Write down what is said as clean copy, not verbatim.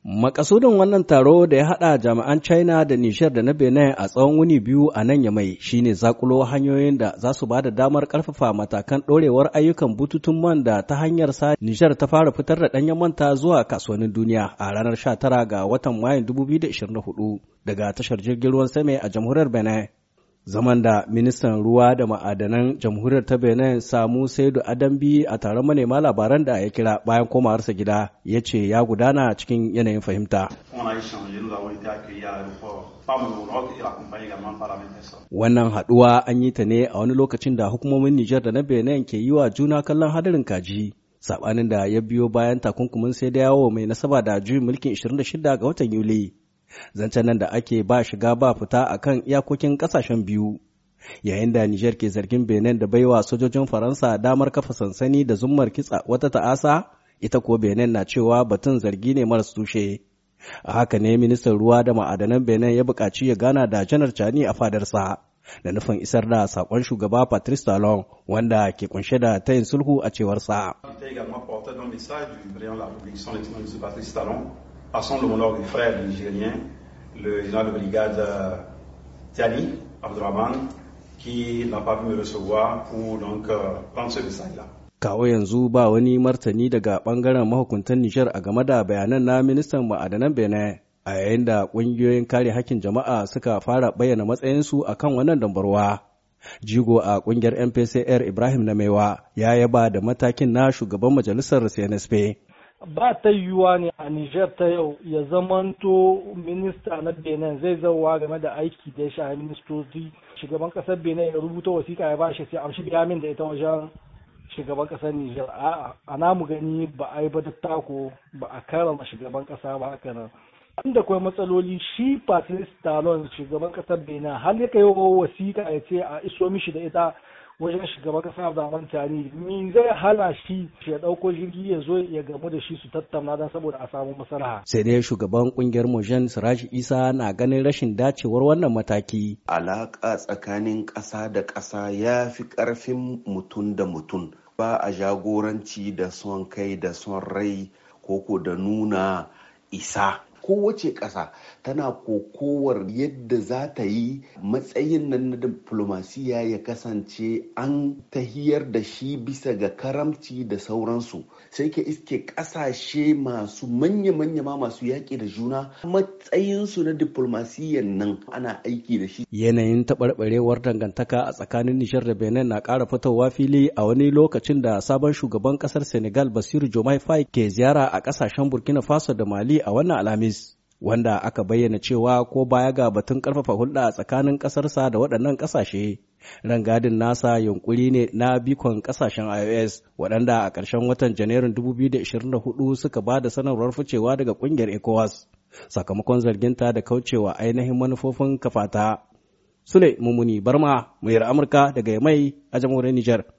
Makasudin wannan taro da ya haɗa jami'an China da Nijar da na Benin a tsawon wuni biyu a nan Yamai shine zakulo hanyoyin da za su ba da damar ƙarfafa matakan ɗorewar ayyukan bututun man da ta hanyar sa Nijar ta fara fitar da ɗanyen manta zuwa kasuwannin duniya a ranar 19 ga watan Mayun 2024 daga tashar jirgin ruwan Seme a jamhuriyar Benin. Zaman da ministan ruwa da ma'adanan jamhuriyar ta Benin Samu Saidu Adambi a taron manema labaran da ya kira bayan komawarsa gida ya ce ya gudana cikin yanayin fahimta. Wannan haɗuwa an yi ta ne a wani lokacin da hukumomin Nijar da na Benin ke yi wa juna kallon hadarin kaji. Saɓanin da ya biyo bayan takunkumin sai da yawo mai nasaba da juyin mulkin 26 ga watan Yuli. Zancen nan da ake ba shiga ba fita a kan iyakokin ƙasashen biyu, yayin da Nijar ke zargin Benin da baiwa sojojin Faransa damar kafa sansani da zummar kitsa wata ta'asa, ita ko Benin na cewa batun zargi ne maras tushe. A haka ne ministan ruwa da ma'adanan Benin ya buƙaci ya gana da Janar Chani a fadarsa, da nufin isar da saƙon shugaba Patrice Talon wanda ke kunshe da tayin sulhu a cewarsa. Par son homologue frère nigérien, le général de brigade Tiani Abdourahmane, qui n'a pas pu me recevoir pour donc prendre ce message-là. Kawo yanzu ba wani martani daga bangaren mahukuntan Nijar a game da bayanan na ministan ma'adanan Benin, a yayin da ƙungiyoyin kare hakkin jama'a suka fara bayyana matsayinsu a kan wannan dambarwa. Jigo a ƙungiyar MPCR Ibrahim Namewa ya yaba da matakin na shugaban majalisar CNSP. Ba ta yiwuwa ne a Nijar ta yau ya zamanto minista na Benin zai zauwa game da aiki da ya shafi ministoci. Shugaban kasar Benin ya rubuta wasiƙa ya bashi sai amshi biya min da ita wajen shugaban kasar Nijar. A namu gani ba a yi ba tako ba a karama shugaban kasa ba haka nan. Inda kuma matsaloli shi Patrice Talon shugaban kasar Benin har ya kai wasiƙa ya ce a iso mishi da ita wajen shugaban kasa Abdourahmane Tiani, me zai hana shi ya dauko jirgi ya zo ya gamu da shi su tattauna don saboda a samu maslaha. Sai dai shugaban kungiyar Mojen Siraji Isa na ganin rashin dacewar wannan mataki. Alaka tsakanin ƙasa da ƙasa ya fi ƙarfin mutum da mutum, ba a jagoranci da son kai da son rai koko da nuna isa. Kowace ƙasa tana kokowar yadda za ta yi matsayin nan na diplomasiya ya kasance an tahiyar da shi bisa ga karamci da sauransu, sai ke iske ƙasashe masu manya-manya ma masu yaƙi da juna matsayinsu na diplomasiyan nan ana aiki da shi. Yanayin taɓarɓarewar dangantaka a tsakanin Nijar da Benin na ƙara fitowa fili a wani lokacin da sabon shugaban ƙasar Senegal Bassirou Diomaye Faye ke ziyara a ƙasashen Burkina Faso da Mali a wannan Alhamis. Wanda aka bayyana cewa ko baya ga batun karfafa hulɗa a tsakanin ƙasarsa da waɗannan ƙasashe, rangadin nasa yunkuri ne na bikon ƙasashen IOS waɗanda a ƙarshen watan Janairun 2024 suka ba da sanarwar ficewa daga ƙungiyar ECOWAS sakamakon zarginta da kaucewa ainihin manufofin kafata. Sule Mumuni Barma, muryar Amurka daga Yamai a jamhuriyar Nijar.